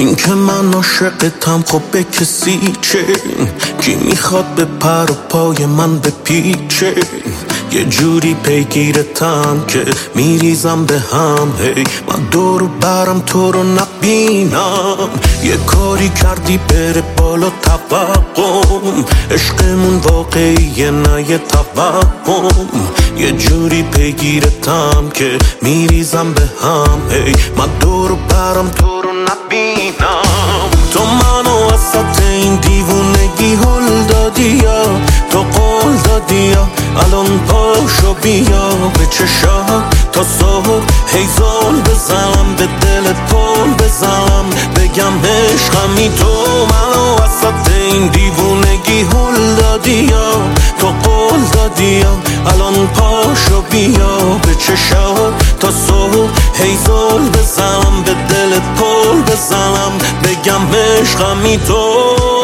این که من عاشقتم خب به کسی چه؟ کی میخواد به پر و پای من بپیچه؟ یه جوری پیگیرتم که میریزم به هم. هی من دور برم تو رو نبینم. یه کاری کردی بره بالا توقم. عشقمون واقعیه نه یه توهم. یه جوری پیگیرتم که میریزم به هم. هی من دور برم تو رو نبینم. تو منو وسط این دیوونگی هل دادی یا تو قول دادی یا الان پاشو بیا به چشات تا صبح هی زل بزنم به دلت پل بزنم بگم عشقمی. تو منو وسط این دیوونگی هل دادی یا تو قول دادی یا الان پاشو بیا به چشات تا صبح هی زل بزنم به دلت پل بزنم بگم عشقمی. تو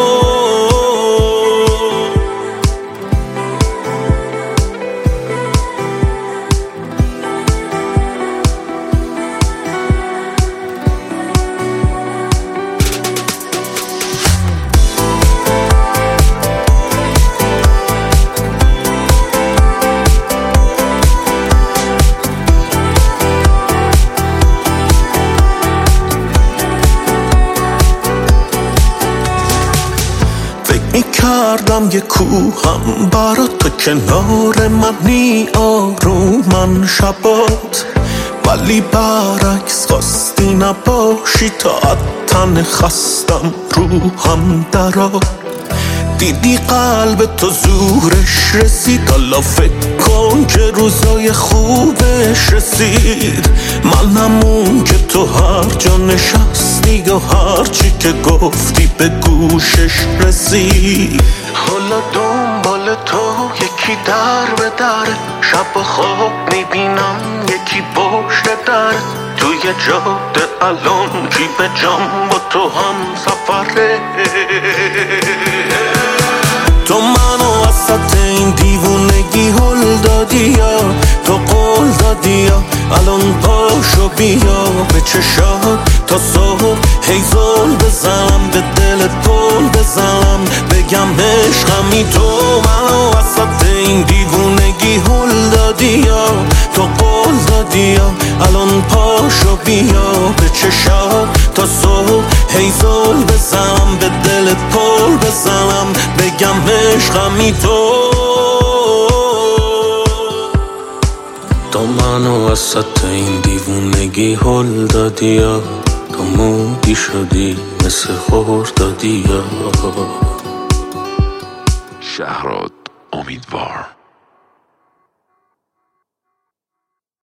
میکردم یه کوهم برا تو کنار منی آرومن شبات، ولی برعکس خواستی نباشی تا تن خستم روحم درات. دیدی قلب تو زورش رسید، حالا فکر کن که روزای خوبش رسید. منم اون که تو هر جا نشستی و هر چی که گفتی به گوشش رسید. حالا دنبال تو یکی در به در، شب و خواب میبینم یکی پشت در. توی جاده الان کی به جام با تو هم سفره. تو منو وسط این دیوونگی هل دادی یا تو قول دادی یا الان پاشو بیا به چشات تا صبح هی زل بزنم به دلت پل بزنم بگم عشقمی. تو منو وسط این دیوونگی هل دادی یا تو قول دادی یا الان پاشو بیا به چشات تا صبح هی زل بزنم به دلت پل بزنم بگم عشقمی. تو منو وسط این دیوونگی هل دادی یا تو مودی شدی مثل خردادی یا. شهراد امیدوار.